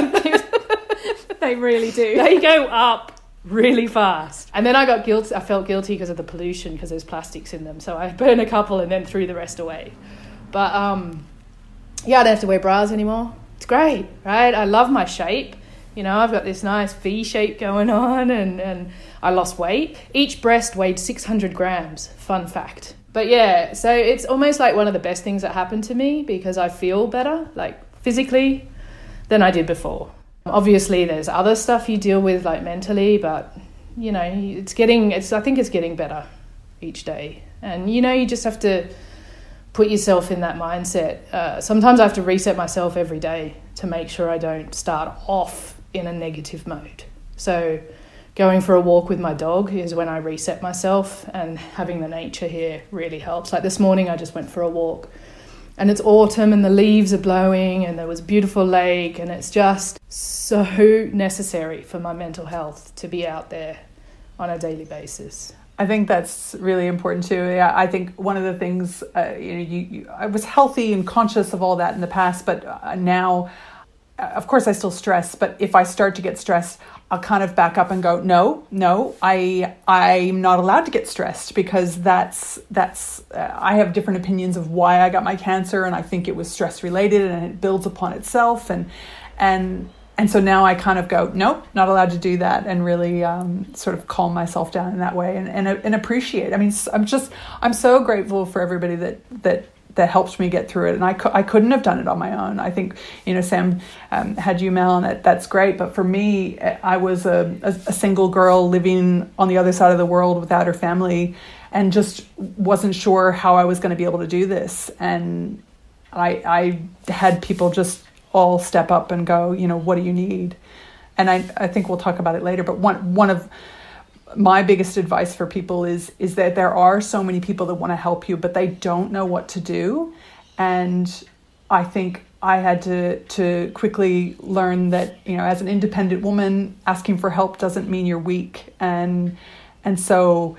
They really do. They go up really fast. And then I got guilty. I felt guilty because of the pollution, because there's plastics in them. So I burned a couple and then threw the rest away. But um, yeah, I don't have to wear bras anymore. It's great, right? I love my shape. You know, I've got this nice V shape going on, and, and I lost weight. Each breast weighed six hundred grams, fun fact. But yeah, so it's almost like one of the best things that happened to me, because I feel better, like physically, than I did before. Obviously, there's other stuff you deal with, like mentally, but, you know, it's getting, it's, I think it's getting better each day. And, you know, you just have to put yourself in that mindset. Uh, sometimes I have to reset myself every day to make sure I don't start off in a negative mode. So going for a walk with my dog is when I reset myself, and having the nature here really helps. Like this morning I just went for a walk, and it's autumn and the leaves are blowing and there was a beautiful lake, and it's just so necessary for my mental health to be out there on a daily basis. I think that's really important too. Yeah, I think one of the things, uh, you know, you, you, I was healthy and conscious of all that in the past, but uh, now, uh, of course, I still stress. But if I start to get stressed, I'll kind of back up and go, no, no, I I'm not allowed to get stressed, because that's that's uh, I have different opinions of why I got my cancer, and I think it was stress related, and it builds upon itself, and and. And so now I kind of go, nope, not allowed to do that, and really um, sort of calm myself down in that way, and, and and appreciate. I mean, I'm just, I'm so grateful for everybody that that that helped me get through it, and I, cu- I couldn't have done it on my own. I think, you know, Sam um, had you, Mel, and that, that's great, but for me, I was a, a, a single girl living on the other side of the world without her family, and just wasn't sure how I was going to be able to do this, and I I had people just all step up and go, you know, what do you need? And I, I think we'll talk about it later, but one one of my biggest advice for people is is that there are so many people that want to help you, but they don't know what to do. And I think I had to to quickly learn that, you know, as an independent woman, asking for help doesn't mean you're weak. And and so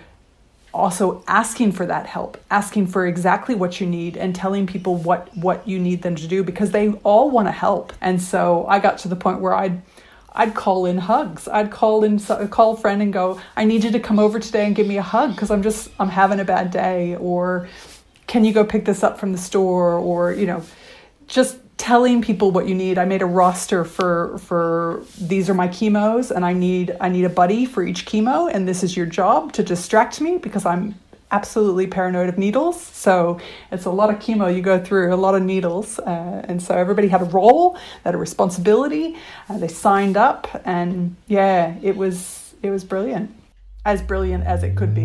also asking for that help, asking for exactly what you need, and telling people what, what you need them to do, because they all want to help. And so I got to the point where I'd I'd call in hugs. I'd call in call a friend and go, I need you to come over today and give me a hug, because I'm just I'm having a bad day, or can you go pick this up from the store, or, you know, just telling people what you need. I made a roster for for these are my chemos, and I need I need a buddy for each chemo, and this is your job to distract me, because I'm absolutely paranoid of needles. So it's a lot of chemo you go through, a lot of needles, uh, and so everybody had a role, they had a responsibility. Uh, they signed up, and yeah, it was it was brilliant, as brilliant as it could be.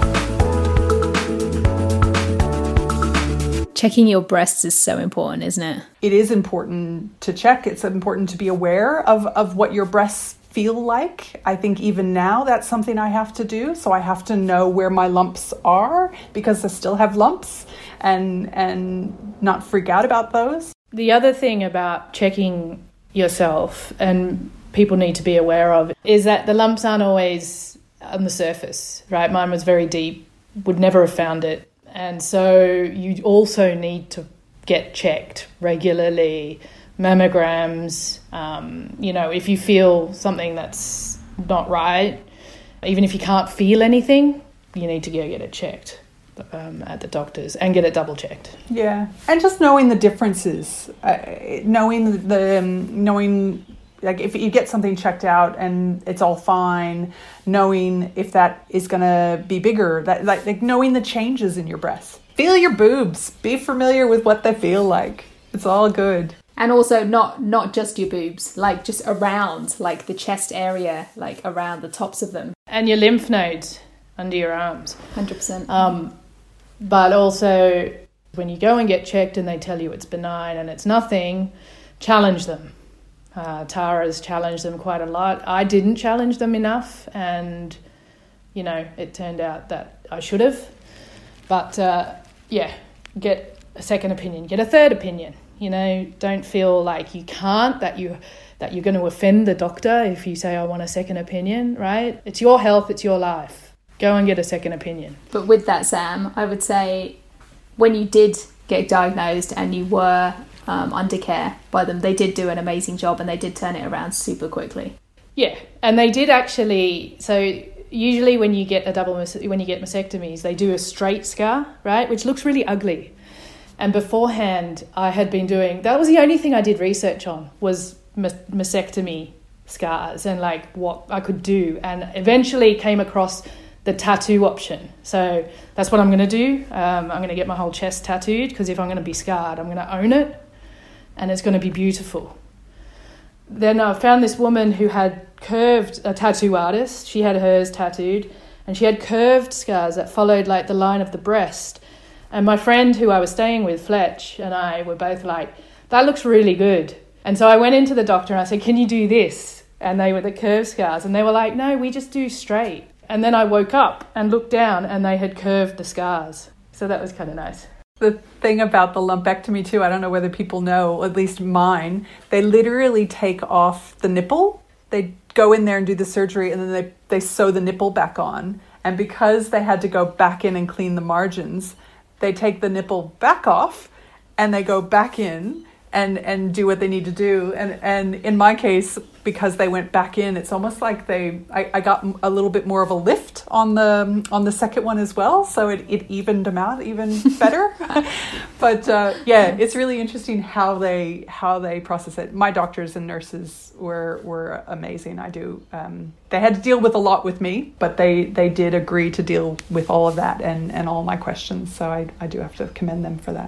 Checking your breasts is so important, isn't it? It is important to check. It's important to be aware of, of what your breasts feel like. I think even now that's something I have to do. So I have to know where my lumps are, because I still have lumps, and and not freak out about those. The other thing about checking yourself, and people need to be aware of, is that the lumps aren't always on the surface, right? Mine was very deep, would never have found it. And so you also need to get checked regularly, mammograms. Um, you know, if you feel something that's not right, even if you can't feel anything, you need to go get it checked um, at the doctor's, and get it double checked. Yeah, and just knowing the differences, uh, knowing the um, knowing. Like if you get something checked out and it's all fine, knowing if that is going to be bigger, that like, like knowing the changes in your breasts. Feel your boobs. Be familiar with what they feel like. It's all good. And also not not just your boobs, like just around, like the chest area, like around the tops of them. And your lymph nodes under your arms. one hundred percent. Um, but also when you go and get checked and they tell you it's benign and it's nothing, challenge them. Uh, Tara's challenged them quite a lot. I didn't challenge them enough, and, you know, it turned out that I should have. But, uh, yeah, get a second opinion, get a third opinion. You know, don't feel like you can't, that, you, that you're going to offend the doctor if you say, I want a second opinion, right? It's your health, it's your life. Go and get a second opinion. But with that, Sam, I would say when you did get diagnosed and you were um, under care by them, they did do an amazing job and they did turn it around super quickly. Yeah, and they did actually. So usually when you get a double when you get mastectomies, they do a straight scar, right, which looks really ugly. And beforehand, I had been doing, that was the only thing I did research on, was mastectomy scars and like what I could do, and eventually came across the tattoo option. So that's what I'm going to do. Um, I'm going to get my whole chest tattooed, because if I'm going to be scarred, I'm going to own it, and it's going to be beautiful. Then I found this woman who had curved, a tattoo artist. She had hers tattooed, and she had curved scars that followed like the line of the breast. And my friend who I was staying with, Fletch, and I were both like, that looks really good. And so I went into the doctor and I said, can you do this? And they were the curved scars. And they were like, no, we just do straight. And then I woke up and looked down and they had curved the scars. So that was kind of nice. The thing about the lumpectomy too, I don't know whether people know, at least mine, they literally take off the nipple. They go in there and do the surgery, and then they, they sew the nipple back on. And because they had to go back in and clean the margins, they take the nipple back off and they go back in and, and do what they need to do. And, and in my case, because they went back in, it's almost like they, I, I got a little bit more of a lift on the on the second one as well. So it, it evened them out even better. But uh, yeah, it's really interesting how they how they process it. My doctors and nurses were were amazing. I do. Um, they had to deal with a lot with me, but they, they did agree to deal with all of that and, and all my questions. So I, I do have to commend them for that.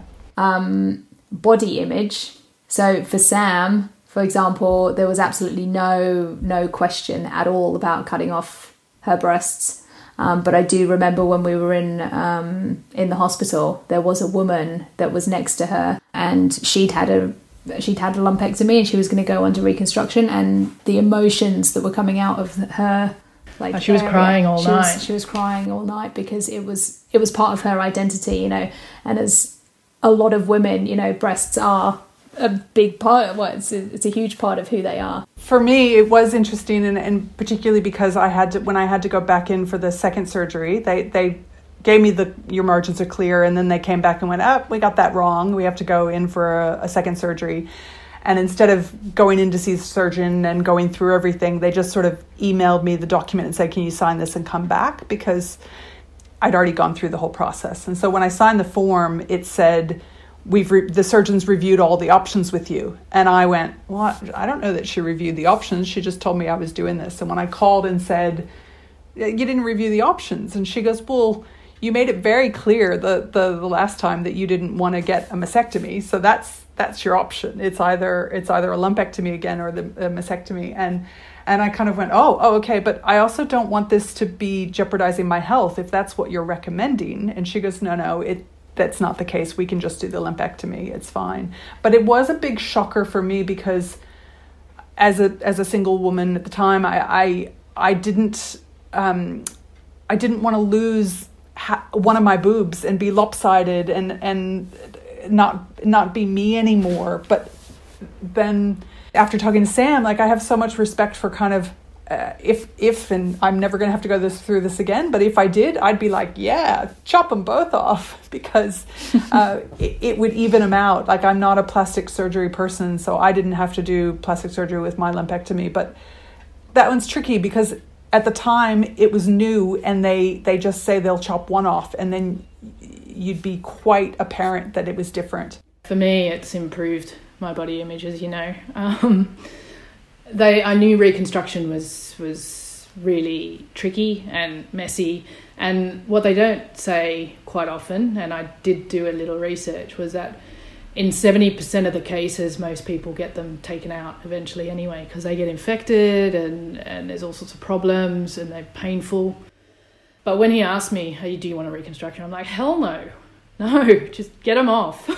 Um, body image. So for Sam, for example, there was absolutely no no question at all about cutting off her breasts. Um, but I do remember when we were in um, in the hospital, there was a woman that was next to her, and she'd had a she'd had a lumpectomy, and she was going to go under reconstruction. And the emotions that were coming out of her, like oh, she was area, crying all she night. Was, she was crying all night because it was it was part of her identity, you know. And as a lot of women, you know, breasts are a big part, well, it's a, it's a huge part of who they are. For me, it was interesting, and, and particularly because I had to, when I had to go back in for the second surgery, they, they gave me the, your margins are clear, and then they came back and went, oh, we got that wrong. We have to go in for a, a second surgery. And instead of going in to see the surgeon and going through everything, they just sort of emailed me the document and said, can you sign this and come back? Because I'd already gone through the whole process. And so when I signed the form, it said, We've re- the surgeon's reviewed all the options with you. And I went, well, I don't know that she reviewed the options. She just told me I was doing this. And when I called and said, you didn't review the options. And she goes, well, you made it very clear the, the, the last time that you didn't want to get a mastectomy. So that's that's your option. It's either it's either a lumpectomy again or the a mastectomy. And and I kind of went, oh, oh, okay. But I also don't want this to be jeopardizing my health if that's what you're recommending. And she goes, no, no, it that's not the case. We can just do the lumpectomy. It's fine. But it was a big shocker for me because as a as a single woman at the time, I I, I didn't um, I didn't want to lose ha- one of my boobs and be lopsided and and not not be me anymore. But then after talking to Sam, like I have so much respect for kind of Uh, if, if, and I'm never going to have to go this through this again, but if I did, I'd be like, yeah, chop them both off because uh, it, it would even them out. Like I'm not a plastic surgery person, so I didn't have to do plastic surgery with my lumpectomy, but that one's tricky because at the time it was new and they, they just say they'll chop one off and then you'd be quite apparent that it was different. For me, it's improved my body image, as you know. Um, They, I knew reconstruction was was really tricky and messy, and what they don't say quite often, and I did do a little research, was that in seventy percent of the cases, most people get them taken out eventually anyway because they get infected and, and there's all sorts of problems and they're painful. But when he asked me, hey, do you want a reconstruction? I'm like, hell no, no, just get them off.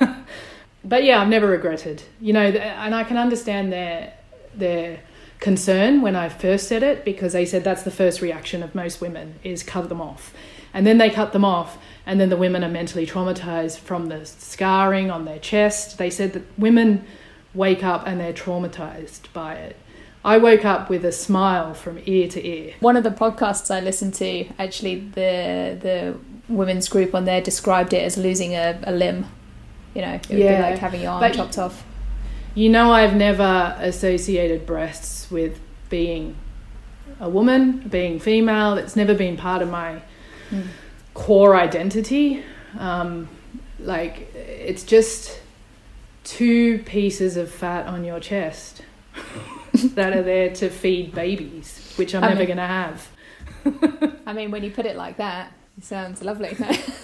But yeah, I've never regretted, you know, and I can understand their their concern when I first said it because they said that's the first reaction of most women is cut them off. And then they cut them off and then the women are mentally traumatized from the scarring on their chest. They said that women wake up and they're traumatized by it. I woke up with a smile from ear to ear. One of the podcasts I listened to, actually, the the women's group on there described it as losing a, a limb. You know, it would Yeah, be like having your arm but chopped off. You know, I've never associated breasts with being a woman, being female. It's never been part of my Mm. core identity. Um, like, it's just two pieces of fat on your chest that are there to feed babies, which I'm I never mean- going to have. I mean, when you put it like that, it sounds lovely.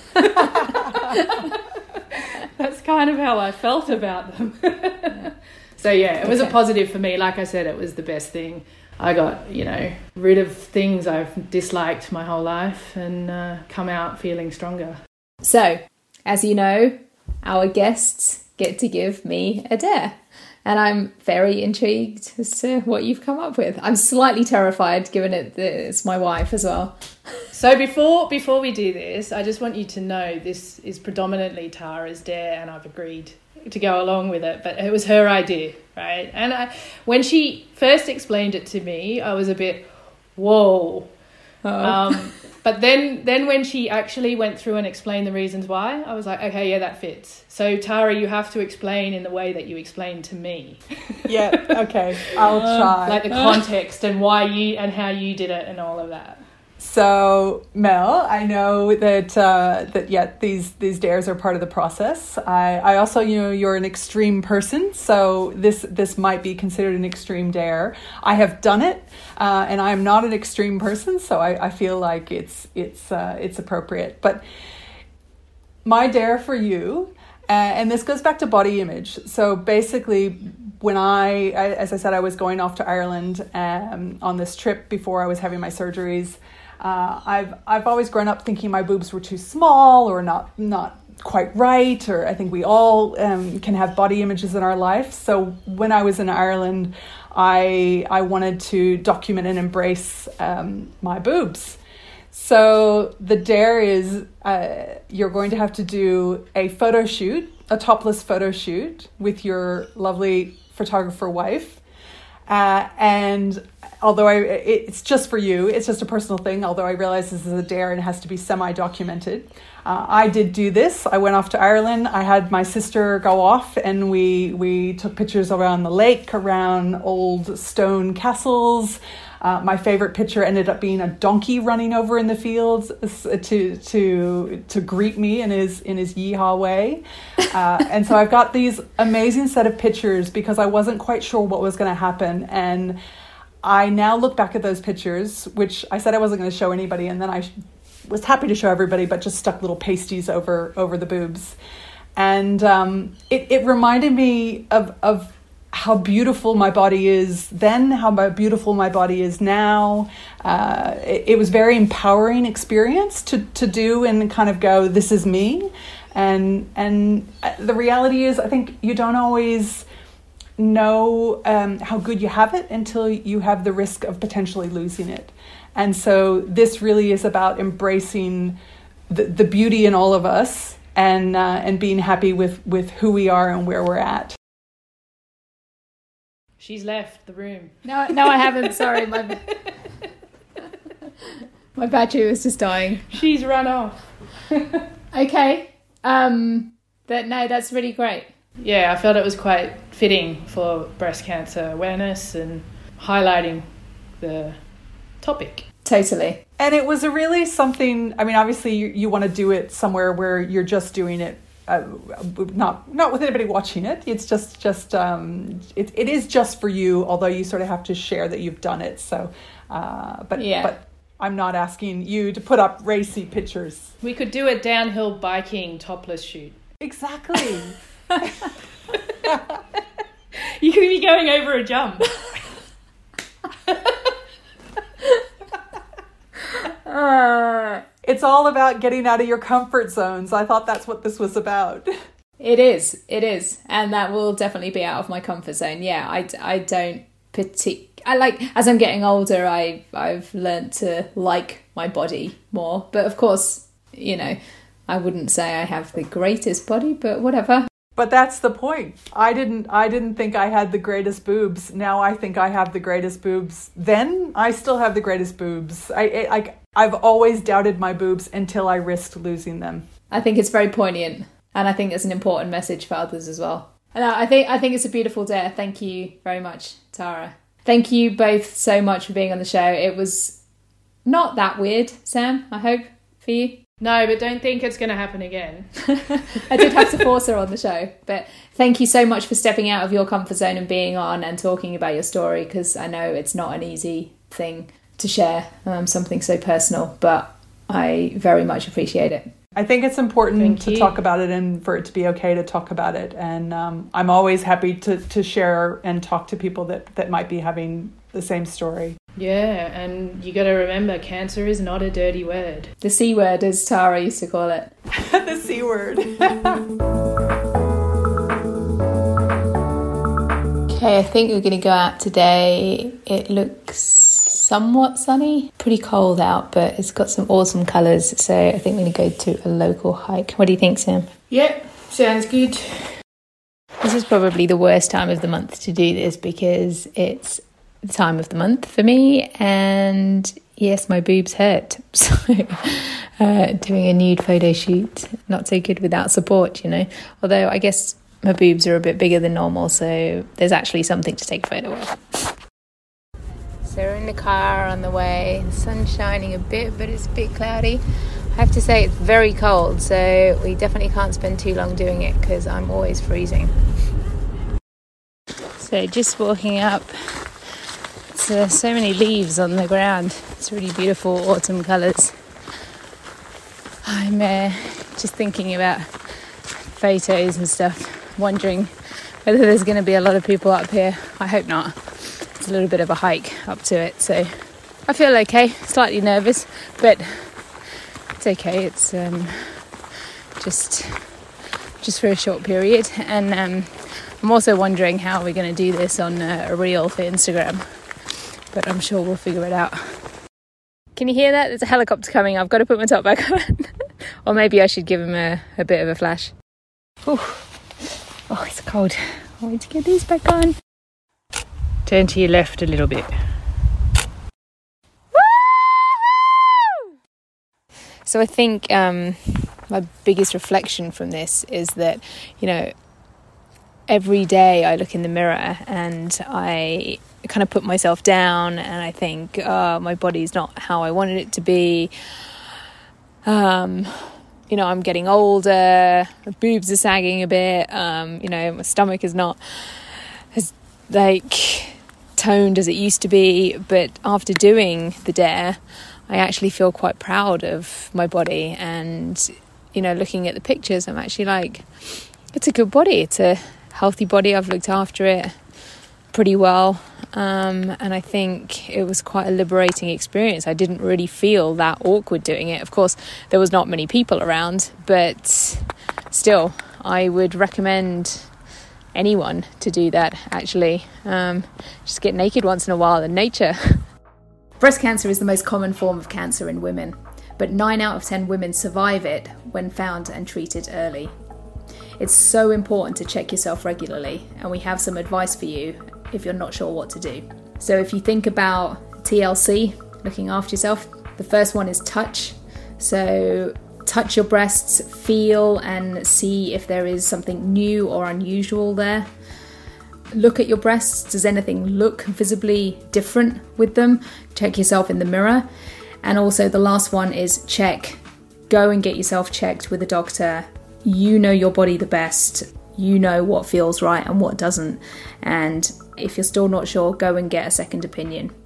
That's kind of how I felt about them. Yeah. So yeah, it was Okay. a positive for me. Like I said, it was the best thing. I got, you know, rid of things I've disliked my whole life and uh, come out feeling stronger. So, as you know, our guests get to give me a dare. And I'm very intrigued as to what you've come up with. I'm slightly terrified, given it that it's my wife as well. So before before we do this, I just want you to know this is predominantly Tara's dare, and I've agreed to go along with it. But it was her idea, right? And I, when she first explained it to me, I was a bit, whoa. Oh. Um, but then, then when she actually went through and explained the reasons why, I was like, okay, yeah, that fits. So Tara, you have to explain in the way that you explained to me. Yeah, okay, I'll try. Like the context and why you and how you did it and all of that. So, Mel, I know that uh, that yeah, these these dares are part of the process. I, I also, you know, you're an extreme person, so this this might be considered an extreme dare. I have done it, uh, and I am not an extreme person, so I, I feel like it's it's uh, it's appropriate. But my dare for you, uh, and this goes back to body image. So basically, when I, I, as I said, I was going off to Ireland um, on this trip before I was having my surgeries. Uh, I've I've always grown up thinking my boobs were too small or not not quite right, or I think we all um, can have body images in our life. So when I was in Ireland, I I wanted to document and embrace um, my boobs. So the dare is uh, you're going to have to do a photo shoot, a topless photo shoot with your lovely photographer wife. Uh, and although I, it, it's just for you, it's just a personal thing, although I realize this is a dare and it has to be semi-documented. Uh, I did do this. I went off to Ireland. I had my sister go off and we, we took pictures around the lake, around old stone castles. Uh, my favorite picture ended up being a donkey running over in the fields to to to greet me in his in his yeehaw way. Uh, and so I've got these amazing set of pictures because I wasn't quite sure what was going to happen. And I now look back at those pictures, which I said I wasn't going to show anybody, and then I sh- was happy to show everybody, but just stuck little pasties over over the boobs. And um, it, it reminded me of of how beautiful my body is then, how beautiful my body is now. Uh, it, it was very empowering experience to, to do and kind of go, this is me. And, and the reality is, I think you don't always know um, how good you have it until you have the risk of potentially losing it. And so this really is about embracing the, the beauty in all of us and, uh, and being happy with, with who we are and where we're at. She's left the room. No, no, I haven't. Sorry, my my battery was just dying. She's run off. Okay, um, but no, that's really great. Yeah, I felt it was quite fitting for breast cancer awareness and highlighting the topic. Totally. And it was a really something, I mean, obviously you, you want to do it somewhere where you're just doing it, uh, not not with anybody watching it. It's just, just um, it, it is just for you, although you sort of have to share that you've done it. So, uh, but, Yeah. but I'm not asking you to put up racy pictures. We could do a downhill biking topless shoot. Exactly. You could be going over a jump. Uh, It's all about getting out of your comfort zones. I thought that's what this was about. it is, it is, and that will definitely be out of my comfort zone. Yeah, I, I don't partic- I like, as I'm getting older, I, I've learnt to like my body more. But of course, you know, I wouldn't say I have the greatest body, but whatever. But that's the point. I didn't I didn't think I had the greatest boobs. Now I think I have the greatest boobs. Then I still have the greatest boobs. I, I, I I've always doubted my boobs until I risked losing them. I think it's very poignant, and I think it's an important message for others as well. And I think I think it's a beautiful day. Thank you very much, Tara. Thank you both so much for being on the show. It was not that weird, Sam, I hope, for you. No, but don't think it's going to happen again. I did have to force her on the show. But thank you so much for stepping out of your comfort zone and being on and talking about your story, because I know it's not an easy thing to share, um, something so personal, but I very much appreciate it. I think it's important Thank to you. talk about it and for it to be okay to talk about it. And um, I'm always happy to, to share and talk to people that, that might be having the same story. Yeah, and you got to remember, cancer is not a dirty word. The C word, as Tara used to call it. The C word. Okay, I think we're going to go out today. It looks somewhat sunny, pretty cold out, but it's got some awesome colours. So I think we're going to go to a local hike. What do you think, Sam? Yep, sounds good. This is probably the worst time of the month to do this because it's the time of the month for me, and yes, my boobs hurt. So uh, doing a nude photo shoot, not so good without support, you know. Although I guess my boobs are a bit bigger than normal, so there's actually something to take a photo of. So we're in the car on the way. The sun's shining a bit, but it's a bit cloudy. I have to say it's very cold, so we definitely can't spend too long doing it because I'm always freezing. So just walking up. So, so many leaves on the ground. It's really beautiful autumn colours. I'm uh, just thinking about photos and stuff, wondering whether there's going to be a lot of people up here. I hope not. It's a little bit of a hike up to it, so I feel okay, slightly nervous, but it's okay. It's um, just just for a short period, and um, I'm also wondering how we're going to do this on uh, a reel for Instagram. But I'm sure we'll figure it out. Can you hear that? There's a helicopter coming. I've got to put my top back on. Or maybe I should give him a, a bit of a flash. Ooh. Oh, it's cold. I want to get these back on. Turn to your left a little bit. Woo! So I think um, my biggest reflection from this is that, you know, every day I look in the mirror and I kind of put myself down and I think, oh, my body's not how I wanted it to be. Um, you know, I'm getting older, my boobs are sagging a bit, um, you know, my stomach is not as, like, toned as it used to be. But after doing the Dare, I actually feel quite proud of my body. And, you know, looking at the pictures, I'm actually like, it's a good body. It's a healthy body. I've looked after it pretty well. Um, and I think it was quite a liberating experience. I didn't really feel that awkward doing it. Of course, there was not many people around, but still, I would recommend anyone to do that, actually. Um, just get naked once in a while in nature. Breast cancer is the most common form of cancer in women, but nine out of ten women survive it when found and treated early. It's so important to check yourself regularly, and we have some advice for you if you're not sure what to do. So if you think about T L C, looking after yourself, the first one is touch. So touch your breasts, feel and see if there is something new or unusual there. Look at your breasts. Does anything look visibly different with them? Check yourself in the mirror. And also the last one is check. Go and get yourself checked with a doctor. You know your body the best. You know what feels right and what doesn't. And if you're still not sure, go and get a second opinion.